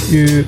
Yeah.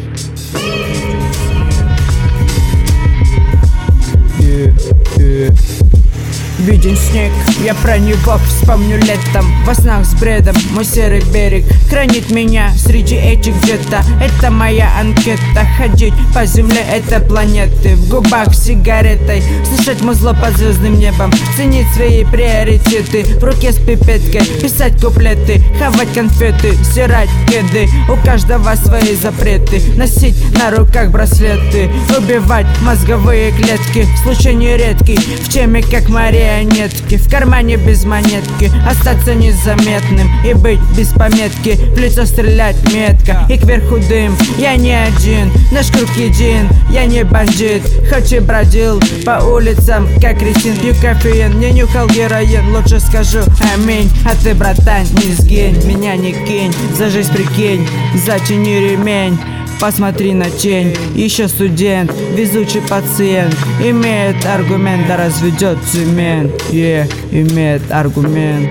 Виден снег, я про него вспомню летом. Во снах с бредом мой серый берег хранит меня среди этих где-то. Это моя анкета. Ходить по земле это планеты. В губах сигаретой, слышать музло под звездным небом, ценить свои приоритеты. В руке с пипеткой писать куплеты, хавать конфеты, стирать кеды. У каждого свои запреты. Носить на руках браслеты, убивать мозговые клетки. Случай нередкий, в теме как марионетки. В кармане без монетки, остаться незаметным и быть без пометки. В лицо стрелять метко и кверху дым. Я не один, наш круг един. Я не бандит, хоть и бродил по улицам как кретин. Пью кофеин, не нюхал героин. Лучше скажу аминь. А ты, братан, не сгинь, меня не кинь. За жизнь прикинь, затяни ремень. Посмотри на тень, еще студент, везучий пациент. Имеет аргумент, да разведет цемент. Имеет аргумент.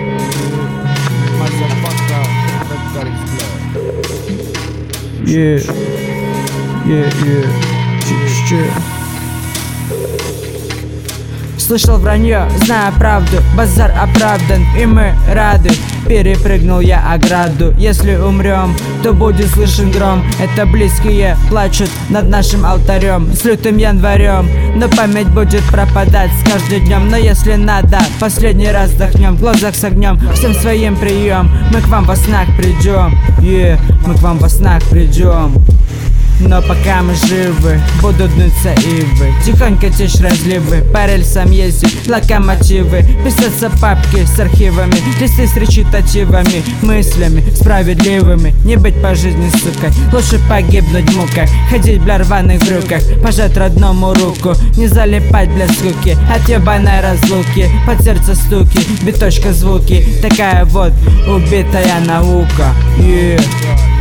Слышал вранье, знаю правду, базар оправдан, и мы рады. Перепрыгнул я ограду. Если умрем, то будет слышен гром. Это близкие плачут над нашим алтарем с лютым январем. Но память будет пропадать с каждым днем. Но если надо, последний раз вдохнем, в глазах с огнем, всем своим прием. Мы к вам во снах придем, мы к вам во снах придем. Но пока мы живы, будут днуться ивы, тихонько течь разливы, по рельсам ездить локомотивы, писаться папки с архивами, листы с речитативами, мыслями справедливыми. Не быть по жизни сукой, лучше погибнуть в муках, ходить бля рваных брюках, пожать родному руку, не залипать для скуки от ебаной разлуки. Под сердце стуки, биточка звуки, такая вот убитая наука.